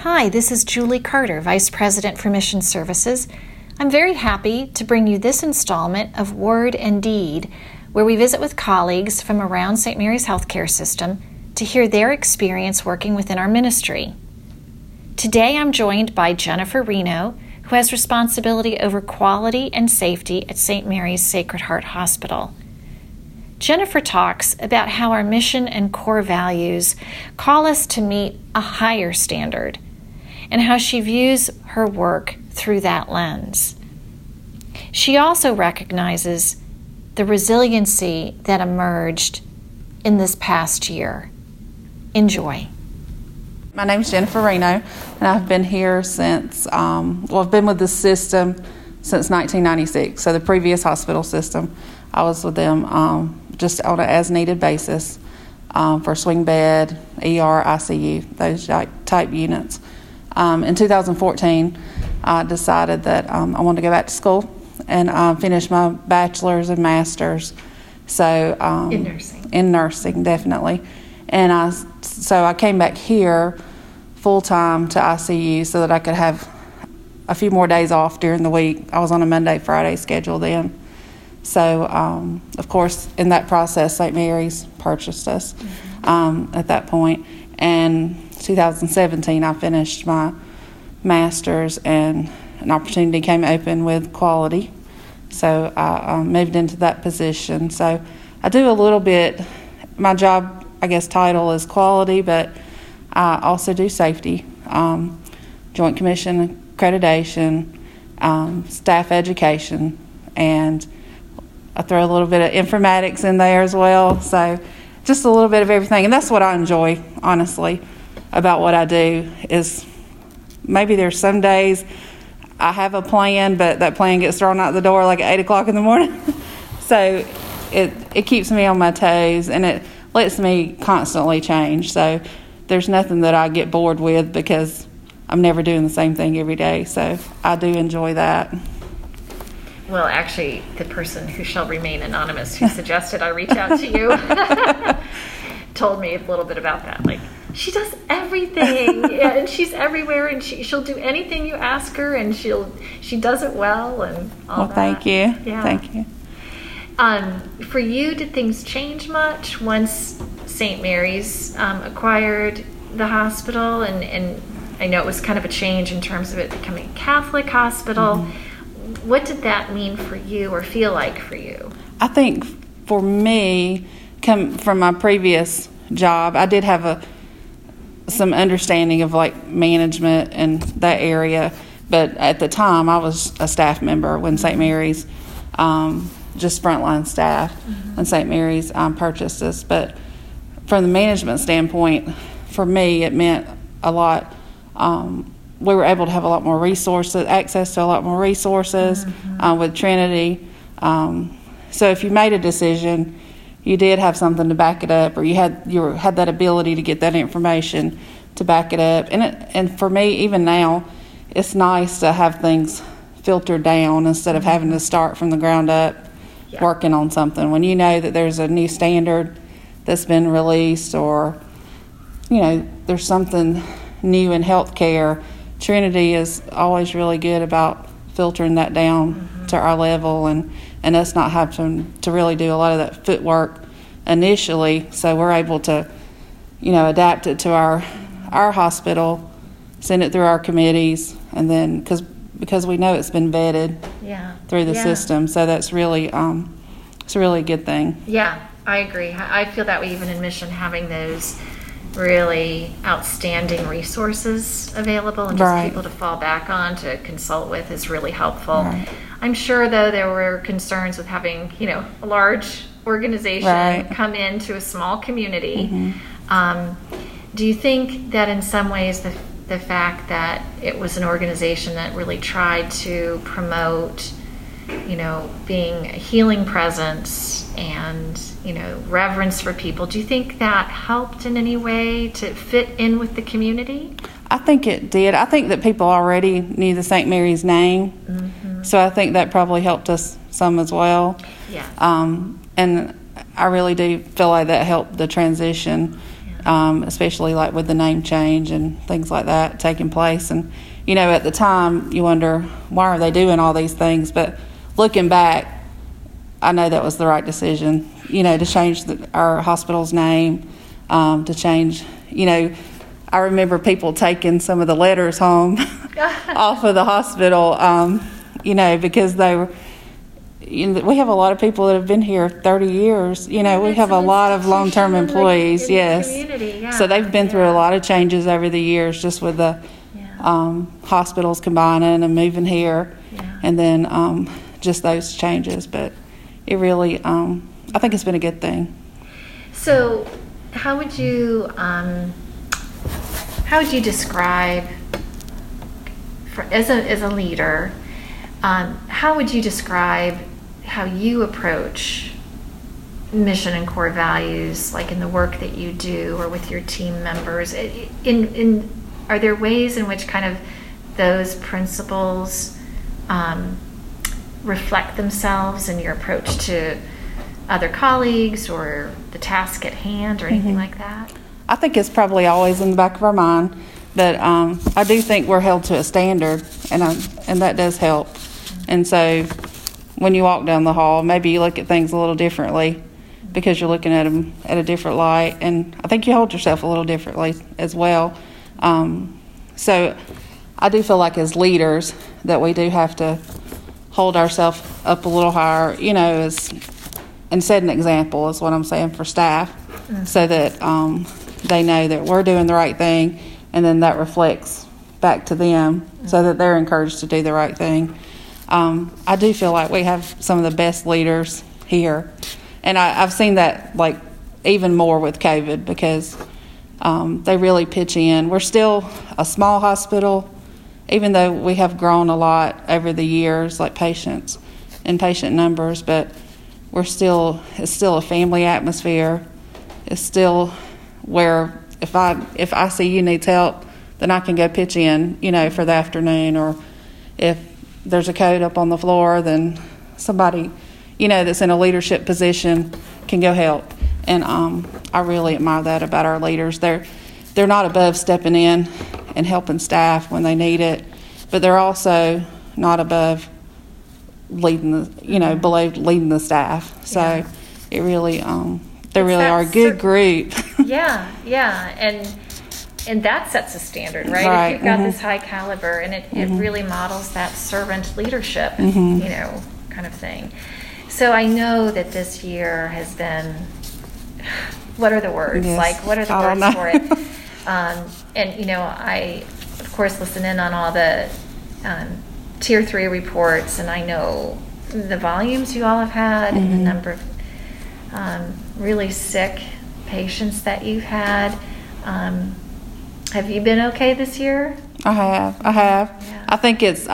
Hi, this is Julie Carter, Vice President for Mission Services. I'm very happy to bring you this installment of Word and Deed, where we visit with colleagues from around St. Mary's Healthcare System to hear their experience working within our ministry. Today I'm joined by Jennifer Reno, who has responsibility over quality and safety at St. Mary's Sacred Heart Hospital. Jennifer talks about how our mission and core values call us to meet a higher standard, and how she views her work through that lens. She also recognizes the resiliency that emerged in this past year. Enjoy. My name is Jennifer Reno, and I've been here since, I've been with the system since 1996. So the previous hospital system, I was with them just on an as-needed basis for swing bed, ER, ICU, those type units. In 2014, I decided that I wanted to go back to school and finish my bachelor's and master's. So in nursing. In nursing, definitely. And so I came back here full-time to ICU so that I could have a few more days off during the week. I was on a Monday-Friday schedule then. So, of course, in that process, St. Mary's purchased us at that point. And 2017, I finished my master's, and an opportunity came open with quality. So I moved into that position. So I do a little bit. My job, I guess, title is quality, but I also do safety, Joint Commission accreditation, staff education, and I throw a little bit of informatics in there as well. So just a little bit of everything. And that's what I enjoy, honestly, about what I do is maybe there's some days I have a plan, but that plan gets thrown out the door like at 8 o'clock in the morning. So it keeps me on my toes, and it lets me constantly change. So there's nothing that I get bored with because I'm never doing the same thing every day. So I do enjoy that. Well, actually, the person who shall remain anonymous who suggested I reach out to you told me a little bit about that. Like, she does everything, and she's everywhere, and she'll do anything you ask her, and she does it well, and all well, that. Thank you. Yeah. Thank you. For you, did things change much once St. Mary's acquired the hospital? And I know it was kind of a change in terms of it becoming a Catholic hospital. Mm-hmm. What did that mean for you or feel like for you? I think for me, come from my previous job, I did have some understanding of like management and that area, but at the time I was a staff member when St. Mary's, just frontline staff, when St. Mary's purchased us. But from the management standpoint, for me, it meant a lot. We were able to have a lot more resources, access to a lot more resources with Trinity. So if you made a decision, you did have something to back it up, or you had that ability to get that information to back it up. And for me, even now, it's nice to have things filtered down instead of having to start from the ground up working on something. When you know that there's a new standard that's been released, or there's something new in healthcare, Trinity is always really good about filtering that down to our level, and us not having to really do a lot of that footwork initially. So we're able to, adapt it to our hospital, send it through our committees, and then because we know it's been vetted through the system. So that's really it's a really good thing. Yeah, I agree. I feel that way even in Mission, having those really outstanding resources available and just people to fall back on, to consult with, is really helpful. Right. I'm sure, though, there were concerns with having, a large organization come into a small community. Do you think that in some ways the fact that it was an organization that really tried to promote, being a healing presence and, reverence for people, do you think that helped in any way to fit in with the community? I think it did. I think that people already knew the St. Mary's name, so I think that probably helped us some as well. Yeah. And I really do feel like that helped the transition especially like with the name change and things like that taking place. And, at the time you wonder, why are they doing all these things? But looking back, I know that was the right decision, to change our hospital's name, to change, I remember people taking some of the letters home off of the hospital, because they were, we have a lot of people that have been here 30 years. We have a lot of long-term employees, yes. Yeah. So they've been through a lot of changes over the years, just with the hospitals combining and moving here, and then just those changes. But it really, I think it's been a good thing. So how would you describe, as a leader, how would you describe how you approach mission and core values, like in the work that you do or with your team members? Are there ways in which kind of those principles reflect themselves in your approach to other colleagues or the task at hand or anything like that? I think it's probably always in the back of our mind, but I do think we're held to a standard, and that does help. And so when you walk down the hall, maybe you look at things a little differently because you're looking at them at a different light, and I think you hold yourself a little differently as well. So I do feel like as leaders that we do have to hold ourselves up a little higher, and set an example is what I'm saying for staff, so that they know that we're doing the right thing, and then that reflects back to them so that they're encouraged to do the right thing. I do feel like we have some of the best leaders here, and I've seen that like even more with COVID because they really pitch in. We're still a small hospital, even though we have grown a lot over the years, like patients and patient numbers, but it's still a family atmosphere. It's still where if I see you needs help, then I can go pitch in, for the afternoon, or if there's a code up on the floor, then somebody, that's in a leadership position can go help. And I really admire that about our leaders. They're not above stepping in and helping staff when they need it, but they're also not above leading below leading the staff. So it really, they really are a good group. Yeah, and that sets a standard, right? If you've got this high caliber, and it really models that servant leadership, kind of thing. So I know that this year has been, what are the words? Yes. Like, what are the words for it? And, I, of course, listen in on all the Tier 3 reports, and I know the volumes you all have had and the number of really sick patients that you've had. Have you been okay this year? I have. Yeah. I think it's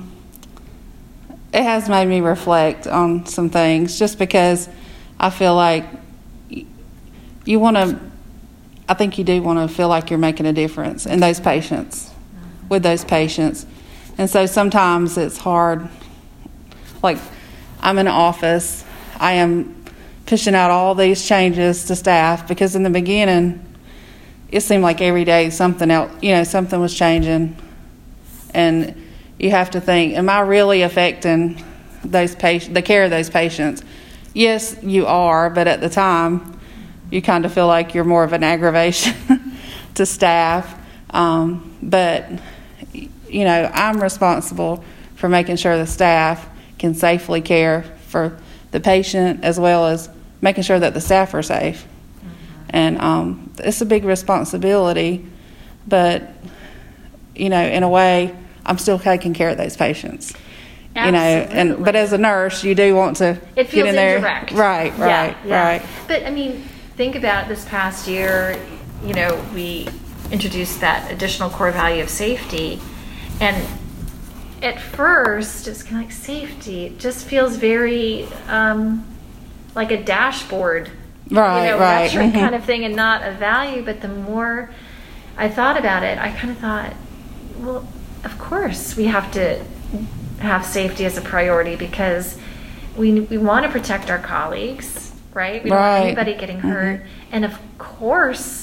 it has made me reflect on some things, just because I feel like you want to. I think you do want to feel like you're making a difference in those patients, with those patients, and so sometimes it's hard. Like, I'm in an office, I am pushing out all these changes to staff, because in the beginning it seemed like every day something else, something was changing, and you have to think, am I really affecting those the care of those patients? Yes, you are, but at the time you kind of feel like you're more of an aggravation to staff. But I'm responsible for making sure the staff can safely care for the patient, as well as making sure that the staff are safe. And it's a big responsibility, but in a way, I'm still taking care of those patients. Absolutely. But as a nurse, you do want to get in there. Indirect. Right. But think about this past year. We introduced that additional core value of safety, and at first it's kind of like safety. It just feels very like a dashboard. Right. Metric kind of thing, and not a value. But the more I thought about it, I kind of thought, well, of course we have to have safety as a priority, because we want to protect our colleagues, right? We don't want anybody getting hurt, and of course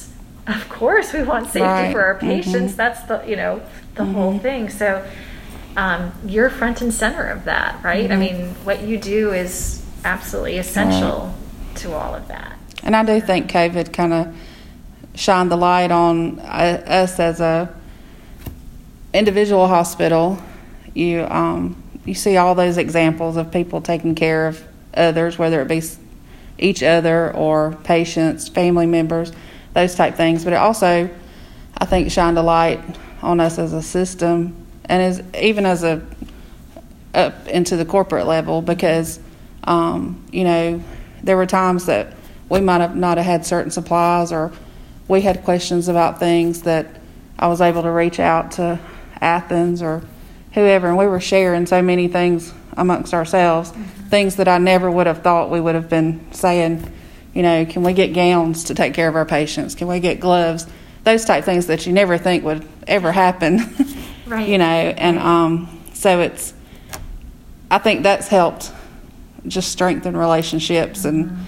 Of course, we want safety Right. for our patients. Mm-hmm. That's the whole thing. So you're front and center of that, right? I mean, what you do is absolutely essential to all of that. And I do think COVID kind of shined the light on us as a individual hospital. You see all those examples of people taking care of others, whether it be each other or patients, family members, those type things. But it also, I think, shined a light on us as a system, and even as up into the corporate level, because there were times that we might have not have had certain supplies, or we had questions about things that I was able to reach out to Athens or whoever, and we were sharing so many things amongst ourselves, things that I never would have thought we would have been saying. Can we get gowns to take care of our patients? Can we get gloves? Those type things that you never think would ever happen. Right. And so I think that's helped just strengthen relationships and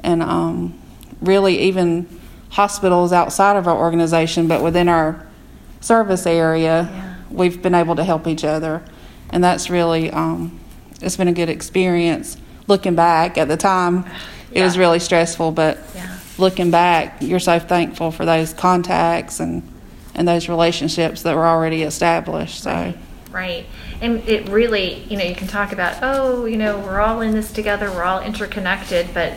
really even hospitals outside of our organization, but within our service area, we've been able to help each other. And that's really, it's been a good experience. Looking back at the time, it was really stressful, but looking back, you're so thankful for those contacts and those relationships that were already established. So. Right. And it really, you can talk about, we're all in this together, we're all interconnected, but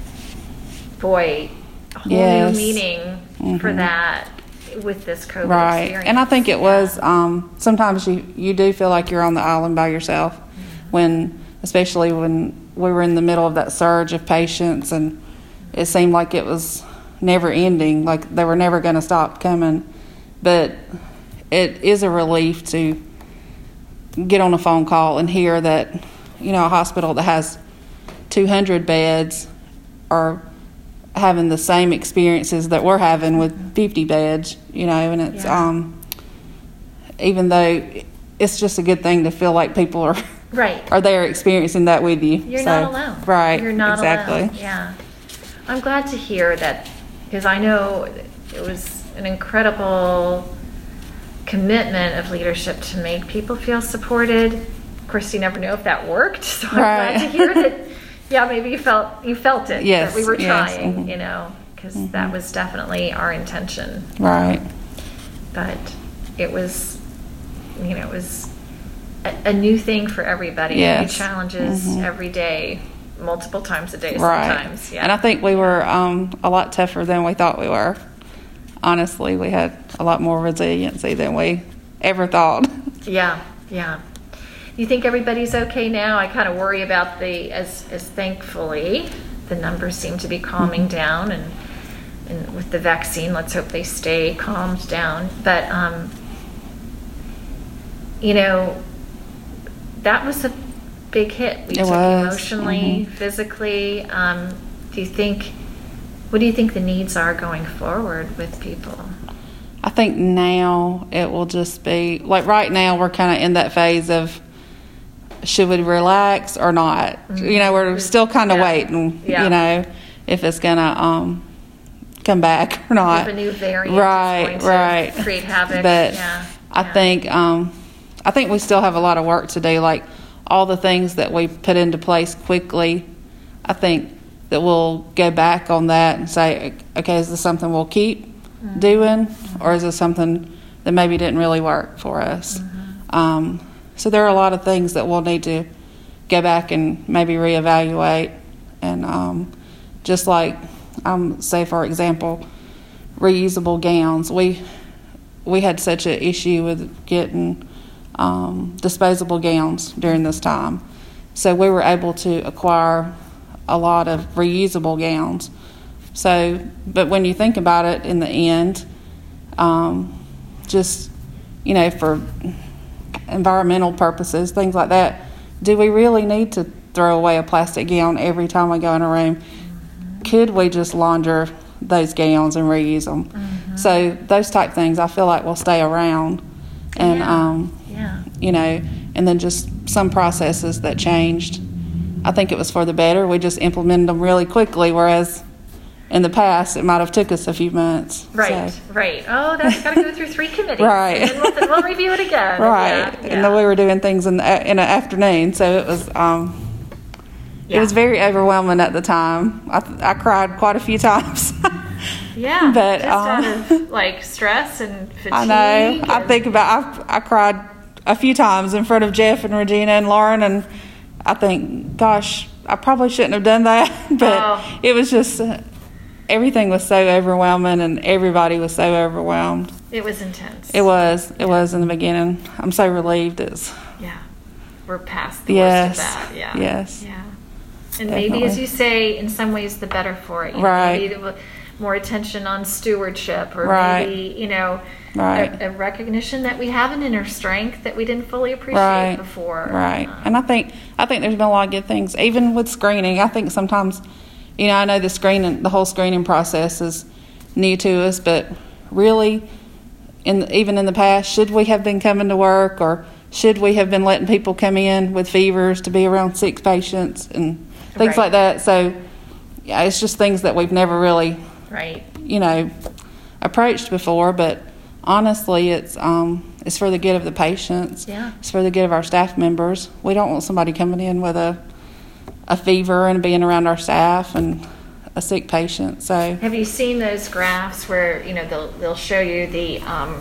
boy, a whole new meaning for that with this COVID experience. And I think it was, sometimes you do feel like you're on the island by yourself, especially when we were in the middle of that surge of patients, and it seemed like it was never ending, like they were never going to stop coming. But it is a relief to get on a phone call and hear that, a hospital that has 200 beds are having the same experiences that we're having with 50 beds, and it's, even though it's just a good thing to feel like people are there experiencing that with you. You're not alone. Right. You're not exactly. alone. Yeah. I'm glad to hear that, because I know it was an incredible commitment of leadership to make people feel supported. Of course, you never know if that worked, so I'm glad to hear that. Maybe you felt it. Yes, that we were yes, trying, because that was definitely our intention. Right. But it was, it was a new thing for everybody. New challenges every day, multiple times a day sometimes. And I think we were a lot tougher than we thought we were. Honestly, we had a lot more resiliency than we ever thought. Yeah. You think everybody's okay now? I kind of worry about as thankfully the numbers seem to be calming down, and with the vaccine, let's hope they stay calmed down. But that was a big hit. We took emotionally, physically. What do you think the needs are going forward with people? I think now it will just be, like right now we're kind of in that phase of, should we relax or not? We're still kind of waiting, if it's going to come back or not. If a new variant is going to create havoc. But I think we still have a lot of work to do. Like all the things that we put into place quickly, I think that we'll go back on that and say, okay, is this something we'll keep doing, or is this something that maybe didn't really work for us? So there are a lot of things that we'll need to go back and maybe reevaluate. And just like, say for example, reusable gowns. We had such an issue with getting disposable gowns during this time. So we were able to acquire a lot of reusable gowns. So, but when you think about it in the end, just, for environmental purposes, things like that, do we really need to throw away a plastic gown every time we go in a room? Could we just launder those gowns and reuse them? So those type things I feel like will stay around. And, and then just some processes that changed. I think it was for the better. We just implemented them really quickly, whereas in the past, it might have took us a few months. Right, so. right. Oh, that's got to go through 3 committees. Right. And then we'll review it again. Right. Yeah, And then we were doing things in the afternoon, so it was it was very overwhelming at the time. I cried quite a few times. Yeah, but just out of like stress and fatigue. I know. I think about I cried a few times in front of Jeff and Regina and Lauren, and I think, gosh, I probably shouldn't have done that, but it was just everything was so overwhelming, and everybody was so overwhelmed. It was intense. It was in the beginning. I'm so relieved we're past the worst of that. Yeah. Yes. Yeah. And Definitely. maybe, as you say, in some ways the better for it. Right. Maybe more attention on stewardship, or right. maybe, right. a recognition that we have an inner strength that we didn't fully appreciate before. Right. And I think there's been a lot of good things, even with screening. I think sometimes, I know the whole screening process is new to us, but really, even in the past, should we have been coming to work, or should we have been letting people come in with fevers to be around sick patients and things like that? So, yeah, it's just things that we've never really, approached before. But honestly, it's for the good of the patients. Yeah. It's for the good of our staff members. We don't want somebody coming in with a fever and being around our staff and a sick patient. So, have you seen those graphs where they'll show you the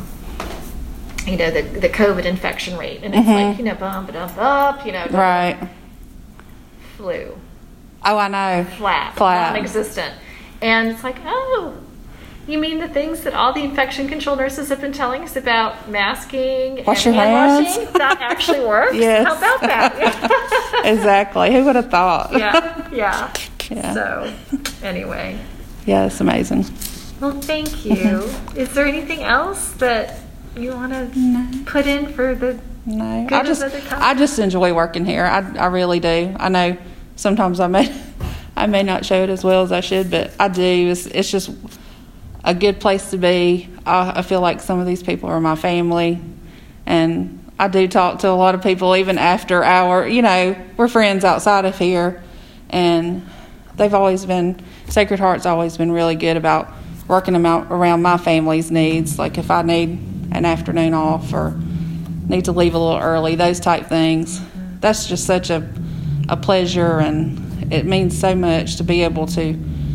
the COVID infection rate, and it's like bump it up, right. Flu. Oh, I know. Flat, non-existent, and it's like, oh, you mean the things that all the infection control nurses have been telling us about masking Wash and your hand hands. washing? That actually works. Yes. How about that? Exactly. Who would have thought? Yeah. Yeah. So, anyway. Yeah, it's amazing. Well, thank you. Is there anything else that you want to put in for the No. good of the company? I just enjoy working here. I really do. I know sometimes I may not show it as well as I should, but I do. It's just a good place to be. I feel like some of these people are my family, and I do talk to a lot of people even after we're friends outside of here, and Sacred Heart's always been really good about working them out around my family's needs. Like if I need an afternoon off or need to leave a little early, those type things. That's just such a pleasure, and it means so much to be able to,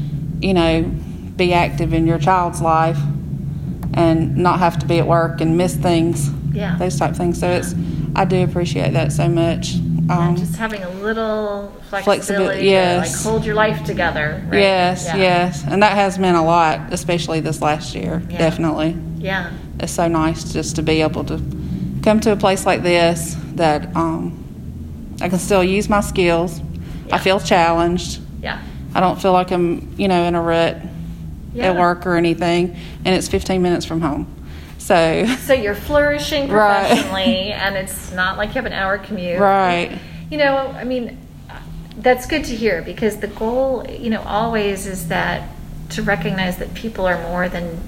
be active in your child's life and not have to be at work and miss things. Yeah. Those type of things. So I do appreciate that so much. Just having a little flexibility yes. to hold your life together. Right? Yes. And that has meant a lot, especially this last year. Yeah. Definitely. Yeah. It's so nice just to be able to come to a place like this that I can still use my skills. Yeah. I feel challenged. Yeah. I don't feel like I'm, in a rut at work or anything. And it's 15 minutes from home. So you're flourishing professionally, and it's not like you have an hour commute. Right. That's good to hear, because the goal, always is that to recognize that people are more than,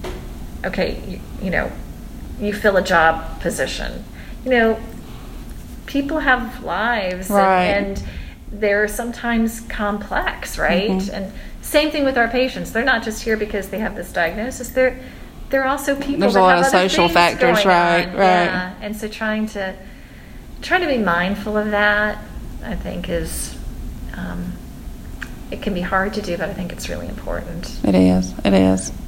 you fill a job position. People have lives, right. and they're sometimes complex, right? Mm-hmm. And same thing with our patients. They're not just here because they have this diagnosis. They're also people. There's that a lot have of other social things factors, going right? on. Right. Yeah. And so trying to be mindful of that, I think, is it can be hard to do, but I think it's really important. It is.